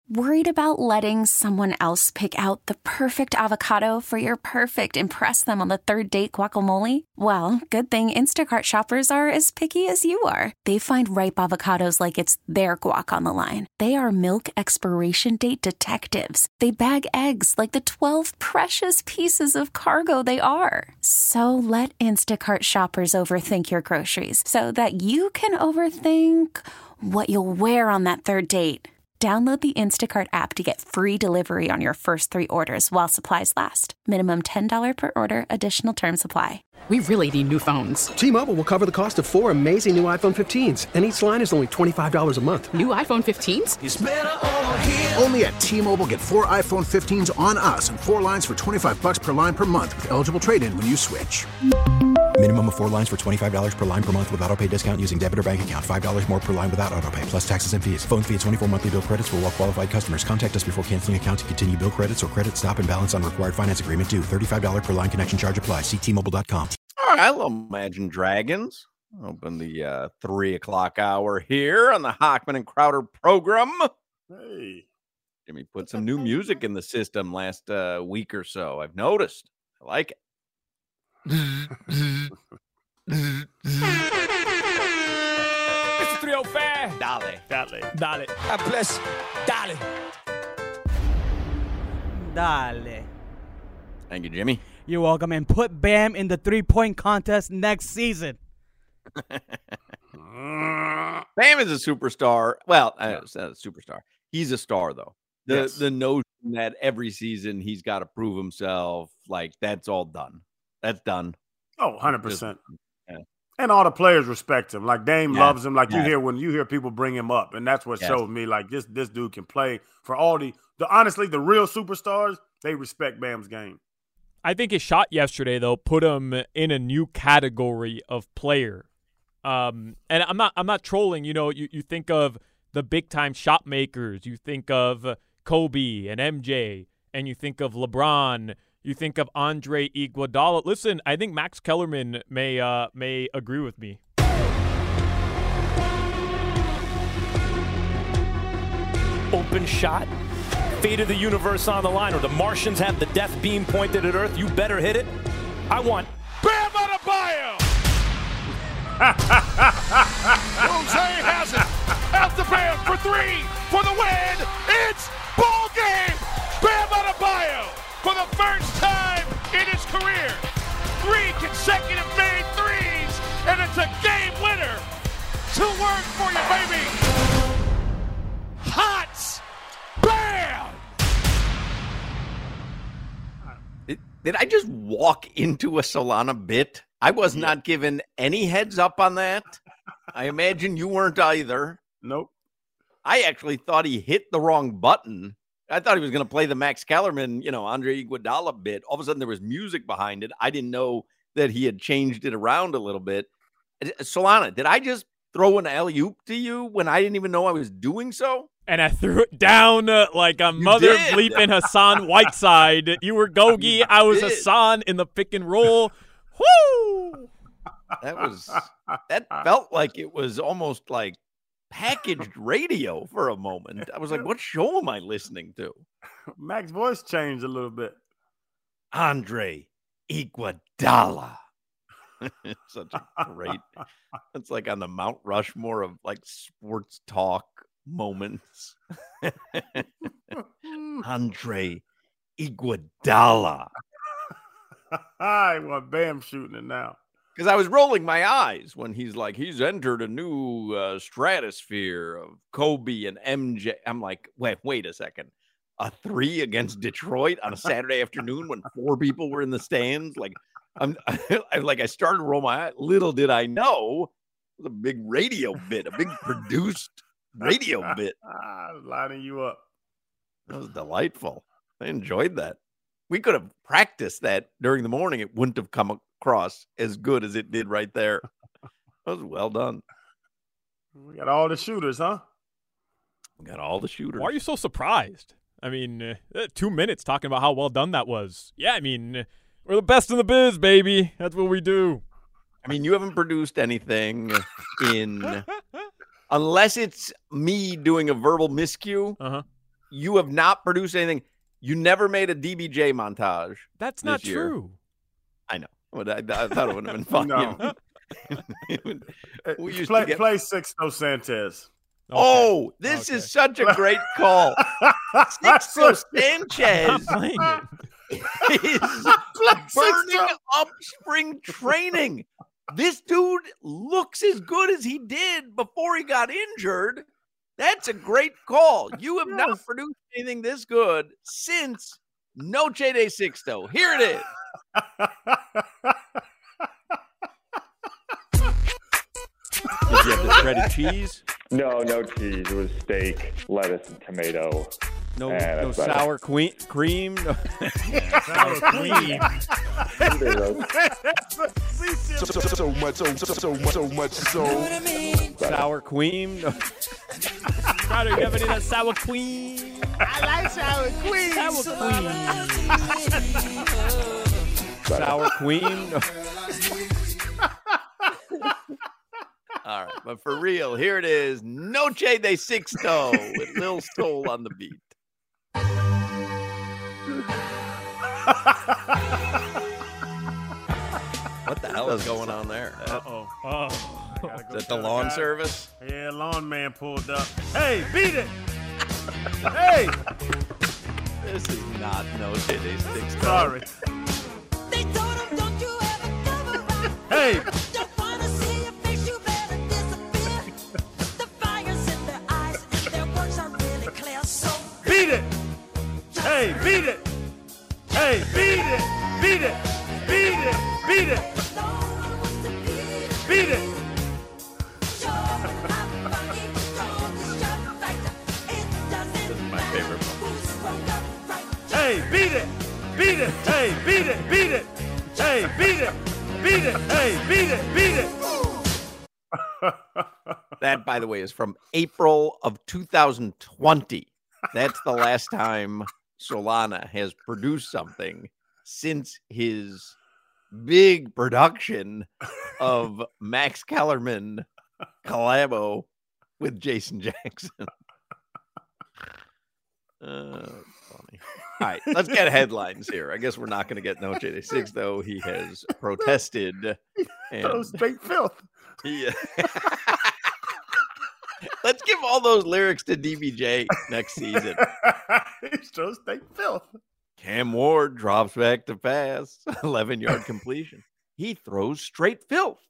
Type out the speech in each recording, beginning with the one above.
Worried about letting someone else pick out the perfect avocado for your perfect impress them on the third date guacamole? Well, good thing Instacart shoppers are as picky as you are. They find ripe avocados like it's their guac on the line. They are milk expiration date detectives. They bag eggs like the 12 precious pieces of cargo they are. So let Instacart shoppers overthink your groceries so that you can overthink what you'll wear on that third date. Download the Instacart app to get free delivery on your first 3 orders while supplies last. Minimum $10 per order. Additional terms apply. We really need new phones. T-Mobile will cover the cost of 4 amazing new iPhone 15s, and each line is only $25 a month. New iPhone 15s? It's better over here. Only at T-Mobile, get 4 iPhone 15s on us and 4 lines for $25 per line per month with eligible trade-in when you switch. Minimum of 4 lines for $25 per line per month with autopay discount using debit or bank account. $5 more per line without autopay, plus taxes and fees. Phone fee at 24 monthly bill credits for well-qualified customers. Contact us before canceling account to continue bill credits or credit stop and balance on required finance agreement due. $35 per line connection charge applies. See T-Mobile.com. All right, I love Imagine Dragons. Open the 3 o'clock hour here on the Hochman and Crowder program. Hey. Jimmy put some new music in the system last week or so. I've noticed. I like it. Mr. 305. Dale. God bless. Dale. Thank you, Jimmy. You're welcome. And put Bam in the 3-point contest next season. Bam is a superstar. Well, it's not a superstar. He's a star, though. The notion that every season he's got to prove himself, like, that's all done. That's done. Oh, 100%. Yeah. And all the players respect him. Like, Dame loves him. Like, you hear people bring him up, and that's what showed me, like, this dude can play for all the honestly, the real superstars, they respect Bam's game. I think his shot yesterday, though, put him in a new category of player. And I'm not trolling. You know, you think of the big-time shot makers. You think of Kobe and MJ, and you think of LeBron. You think of Andre Iguodala. Listen, I think Max Kellerman may agree with me. Open shot. Fate of the universe on the line, or the Martians have the death beam pointed at Earth. You better hit it. I want Bam Adebayo! Jose has it. Out the Bam for 3 for the win. It's ball game. Bam Adebayo for the first time in his career. 3 consecutive made threes, and it's a game winner. 2 words for you, baby. Hot. Bam! Did I just walk into a Solana bit? I was not given any heads up on that. I imagine you weren't either. Nope. I actually thought he hit the wrong button. I thought he was going to play the Max Kellerman, Andre Iguodala bit. All of a sudden there was music behind it. I didn't know that he had changed it around a little bit. Solana, did I just throw an alley-oop to you when I didn't even know I was doing so? And I threw it down like a mother bleeping Hassan Whiteside. You were Gogi. I was Hassan in the pick and roll. Woo! That felt like it was almost like packaged radio for a moment. I was like, what show am I listening to? Mac's voice changed a little bit. Andre Iguodala. Such a great, it's like on the Mount Rushmore of like sports talk moments. Andre Iguodala. I want Bam shooting it now. Because I was rolling my eyes when he's like, he's entered a new stratosphere of Kobe and MJ. I'm like, wait a second. A 3 against Detroit on a Saturday afternoon when 4 people were in the stands? Like, I started to roll my eyes. Little did I know it was a big radio bit, a big produced radio bit. Lining you up. That was delightful. I enjoyed that. We could have practiced that during the morning. It wouldn't have come across as good as it did right there. That was well done. We got all the shooters, huh? We got all the shooters. Why are you so surprised? I mean, 2 minutes talking about how well done that was. Yeah, I mean, we're the best in the biz, baby. That's what we do. I mean, you haven't produced anything in, unless it's me doing a verbal miscue. you have not produced anything. You never made a DBJ montage. That's not year. True. I know. But I thought it would have been fun. No. We used play to get... play Sixto Sanchez. Okay. Oh, this is such a great call. Sixto Sanchez is burning up spring training. This dude looks as good as he did before he got injured. That's a great call. You have not produced anything this good since Noche de Sixto. Here it is. Did you have the shredded cheese? No cheese. It was steak, lettuce, and tomato. No sour cream. No. Sour cream. So much so. Sour cream. Crowder, you have any of that sour cream? I like sour cream. Sour cream. All right, but for real, here it is. Noche de Sixto with Lil Soul on the beat. What the hell is going on there? Is that the lawn service? Yeah, lawn man pulled up. Hey, beat it! Hey! This is not Noche de Sixto. Sorry. Hey! Beat it! Hey, beat it! Hey, beat it! Beat it! Beat it! Beat it! Beat it! This is my favorite one. Hey, beat it! Beat it! Hey, beat it! Beat it! Hey, beat it! Beat it! Hey, beat it! Beat it! That, by the way, is from April of 2020. That's the last time Solana has produced something since his big production of Max Kellerman collabo with Jason Jackson. Funny. All right, let's get headlines here. I guess we're not going to get Noche de Sixto. He has protested. And straight filth. He, let's give all those lyrics to DBJ next season. He's so straight filth. Cam Ward drops back to pass, 11-yard completion. He throws straight filth.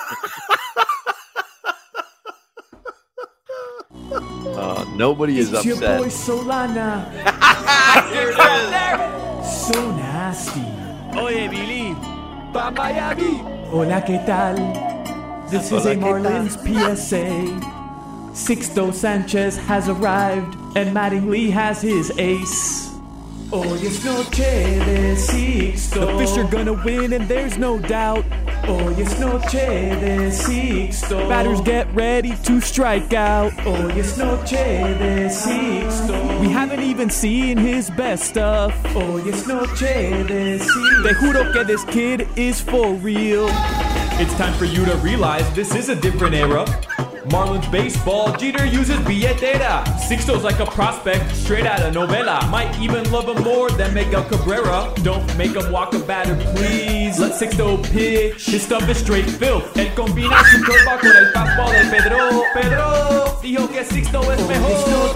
Nobody is upset. Your boy Solana. Here it is. So nasty. Oye, Billy. Pa Miami. Hola, ¿qué tal? This is a Marlins PSA. Sixto Sanchez has arrived, and Mattingly has his ace. Hoy es noche de Sixto. The fish are gonna win, and there's no doubt. Hoy es noche de Sixto. Batters get ready to strike out. Hoy es noche de Sixto. We haven't even seen his best stuff. Hoy es noche de Sixto. Te juro que this kid is for real. It's time for you to realize this is a different era. Marlins baseball, Jeter uses billetera. Sixto's like a prospect, straight out of novela. Might even love him more than Miguel Cabrera. Don't make him walk a batter, please. Let Sixto pitch. His stuff is straight filth. Él combina su curva con el fastball de Pedro. Pedro dijo que Sixto es mejor.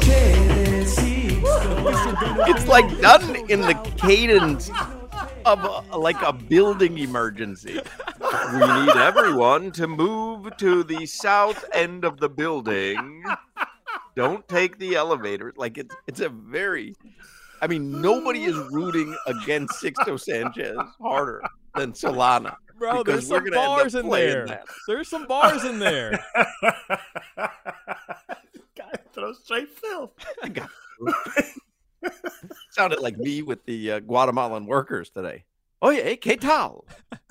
It's like done in the cadence of a building emergency. We need everyone to move to the south end of the building. Don't take the elevator. Like it's a very, I mean, nobody is rooting against Sixto Sanchez harder than Solana. Bro, there's some bars in there. There's some bars in there. Guy throws straight filth. Sounded like me with the Guatemalan workers today. Oye, ¿qué tal?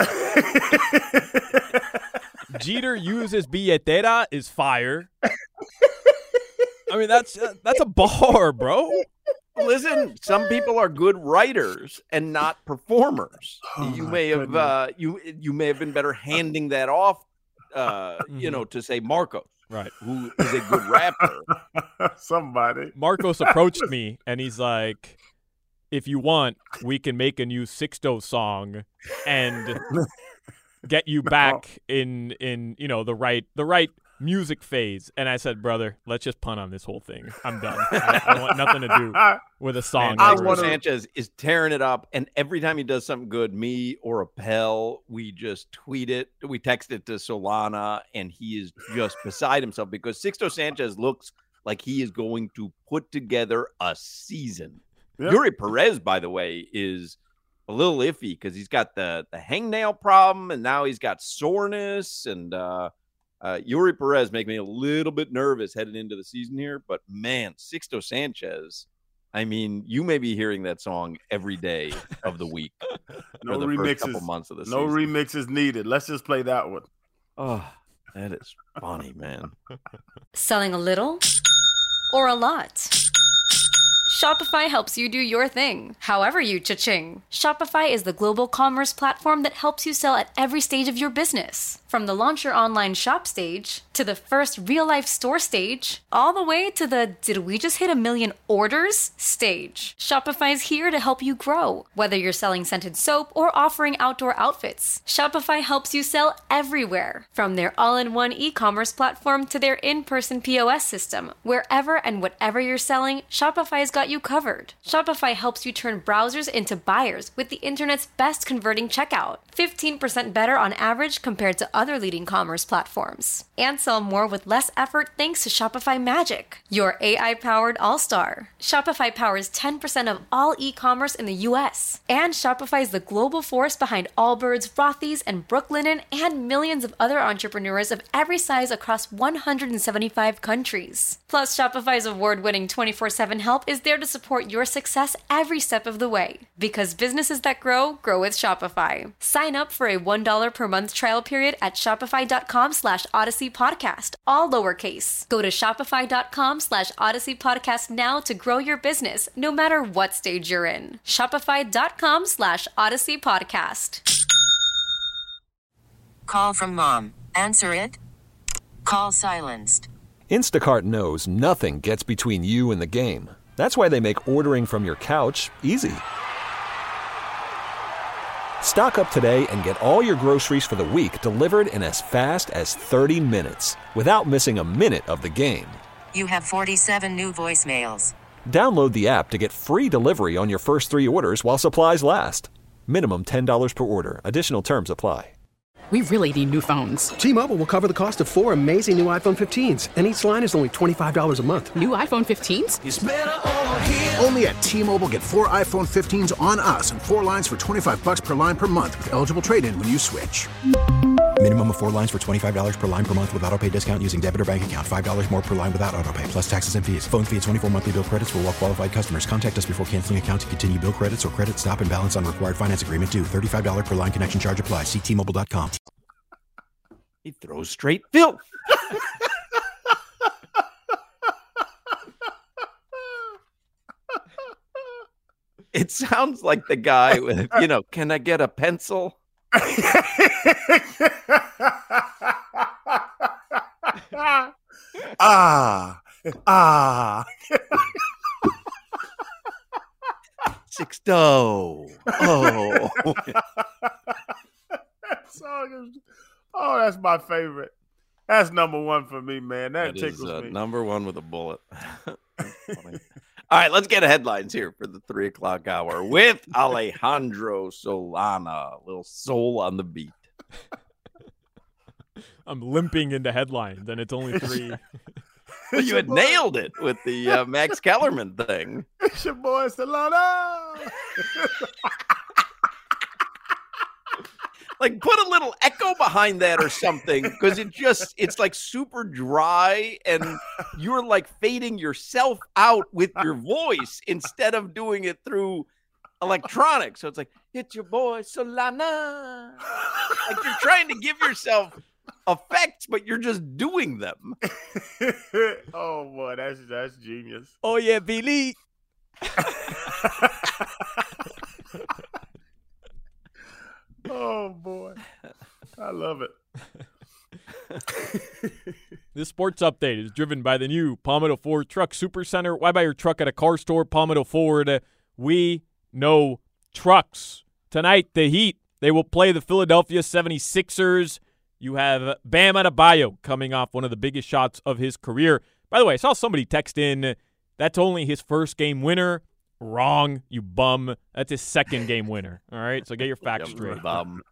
Jeter uses billetera is fire. I mean, that's a bar, bro. Listen, some people are good writers and not performers. You may have you may have been better handing that off, to say Marcos, Right. who is a good rapper. Somebody. Marcos approached me and he's like, if you want, we can make a new Sixto song and get you back in the right music phase. And I said, brother, let's just punt on this whole thing. I'm done. I want nothing to do with a song. Sanchez is tearing it up, and every time he does something good, me or Appel, we just tweet it. We text it to Solana, and he is just beside himself because Sixto Sanchez looks like he is going to put together a season. Yep. Yuri Perez, by the way, is a little iffy because he's got the hangnail problem, and now he's got soreness, and Yuri Perez make me a little bit nervous heading into the season here, but man, Sixto Sanchez, I mean, you may be hearing that song every day of the week. No the remixes. First couple months of the no season. remixes needed. Let's just play that one. Oh, that is funny, man. Selling a little or a lot? Shopify helps you do your thing, however you cha-ching. Shopify is the global commerce platform that helps you sell at every stage of your business. From the launch your online shop stage, to the first real-life store stage, all the way to the did we just hit 1 million orders stage. Shopify's here to help you grow. Whether you're selling scented soap or offering outdoor outfits, Shopify helps you sell everywhere. From their all-in-one e-commerce platform to their in-person POS system, wherever and whatever you're selling, Shopify's got you covered. Shopify helps you turn browsers into buyers with the internet's best converting checkout. 15% better on average compared to other leading commerce platforms. And sell more with less effort thanks to Shopify Magic, your AI-powered all-star. Shopify powers 10% of all e-commerce in the U.S. And Shopify is the global force behind Allbirds, Rothy's, and Brooklinen, and millions of other entrepreneurs of every size across 175 countries. Plus, Shopify's award-winning 24/7 help is there to support your success every step of the way. Because businesses that grow with Shopify. Sign up for a $1 per month trial period at shopify.com/Odyssey Podcast, all lowercase. Go to shopify.com/Odyssey Podcast now to grow your business, no matter what stage you're in. Shopify.com/Odyssey Podcast. Call from mom. Answer it. Call silenced. Instacart knows nothing gets between you and the game. That's why they make ordering from your couch easy. Stock up today and get all your groceries for the week delivered in as fast as 30 minutes without missing a minute of the game. You have 47 new voicemails. Download the app to get free delivery on your first 3 orders while supplies last. Minimum $10 per order. Additional terms apply. We really need new phones. T-Mobile will cover the cost of 4 amazing new iPhone 15s, and each line is only $25 a month. New iPhone 15s? It's better over here. Only at T-Mobile, get 4 iPhone 15s on us and 4 lines for $25 per line per month with eligible trade-in when you switch. Minimum of 4 lines for $25 per line per month with autopay discount using debit or bank account. $5 more per line without autopay, plus taxes and fees. Phone fee at 24 monthly bill credits for well-qualified customers. Contact us before canceling account to continue bill credits or credit stop and balance on required finance agreement due. $35 per line connection charge applies. See T-Mobile.com. He throws straight filth. It sounds like the guy with, can I get a pencil? Sixto. Oh. That song is, that's my favorite. That's number 1 for me, man. That tickles is, me. Number 1 with a bullet. All right, let's get headlines here for the 3 o'clock hour with Alejandro Solana. A little soul on the beat. I'm limping into headlines, and it's only 3. Well, you had nailed it with the Max Kellerman thing. It's your boy Solana. Like, put a little echo behind that or something, because it's like super dry, and you're like fading yourself out with your voice instead of doing it through electronics. So it's like, it's your boy Solana. Like, you're trying to give yourself effects, but you're just doing them. Oh boy, that's genius. Oh yeah, Billy. Oh boy, I love it. This sports update is driven by the new Palmetto Ford Truck Supercenter. Why buy your truck at a car store? Palmetto Ford. We know trucks. Tonight, the Heat, they will play the Philadelphia 76ers. You have Bam Adebayo coming off one of the biggest shots of his career. By the way, I saw somebody text in, that's only his first game winner. Wrong, you bum. That's his second game winner. All right, so get your facts straight. Bum.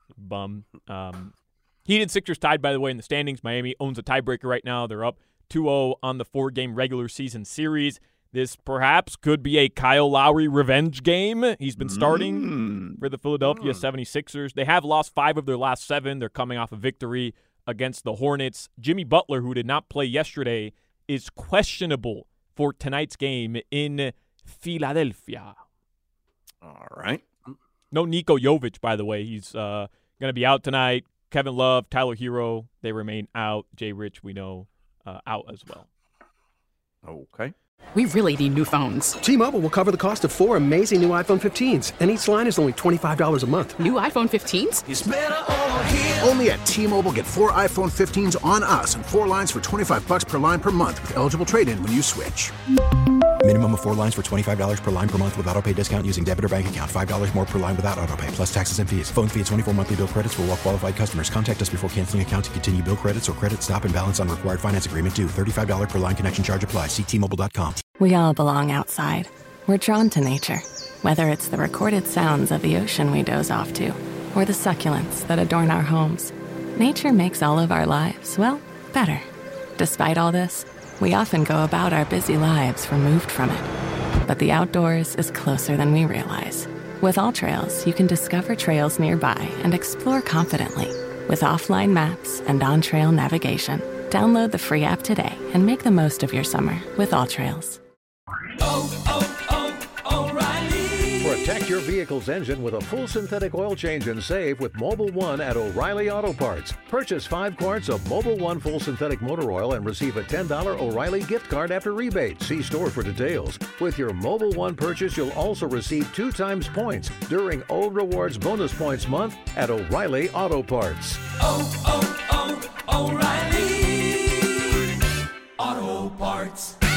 Heat and Sixers tied, by the way, in the standings. Miami owns a tiebreaker right now. They're up 2-0 on the 4-game regular season series. This perhaps could be a Kyle Lowry revenge game. He's been starting for the Philadelphia 76ers. They have lost 5 of their last 7. They're coming off a victory against the Hornets. Jimmy Butler, who did not play yesterday, is questionable for tonight's game in Philadelphia. All right. No Niko Jovic, by the way. He's going to be out tonight. Kevin Love, Tyler Hero, they remain out. Jay Rich, we know, out as well. Okay. We really need new phones. T-Mobile will cover the cost of 4 amazing new iPhone 15s, and each line is only $25 a month. New iPhone 15s? It's better over here. Only at T-Mobile, get 4 iPhone 15s on us and 4 lines for $25 per line per month with eligible trade-in when you switch. Minimum of 4 lines for $25 per line per month with autopay discount using debit or bank account. $5 more per line without autopay, plus taxes and fees. Phone fee at 24 monthly bill credits for well-qualified customers. Contact us before canceling account to continue bill credits or credit stop and balance on required finance agreement due. $35 per line connection charge applies. See T-Mobile.com. We all belong outside. We're drawn to nature. Whether it's the recorded sounds of the ocean we doze off to, or the succulents that adorn our homes, nature makes all of our lives, well, better. Despite all this, we often go about our busy lives removed from it. But the outdoors is closer than we realize. With AllTrails, you can discover trails nearby and explore confidently. With offline maps and on-trail navigation, download the free app today and make the most of your summer with AllTrails. Protect your vehicle's engine with a full synthetic oil change and save with Mobil 1 at O'Reilly Auto Parts. Purchase 5 quarts of Mobil 1 full synthetic motor oil and receive a $10 O'Reilly gift card after rebate. See store for details. With your Mobil 1 purchase, you'll also receive 2 times points during O Rewards Bonus Points Month at O'Reilly Auto Parts. O'Reilly Auto Parts.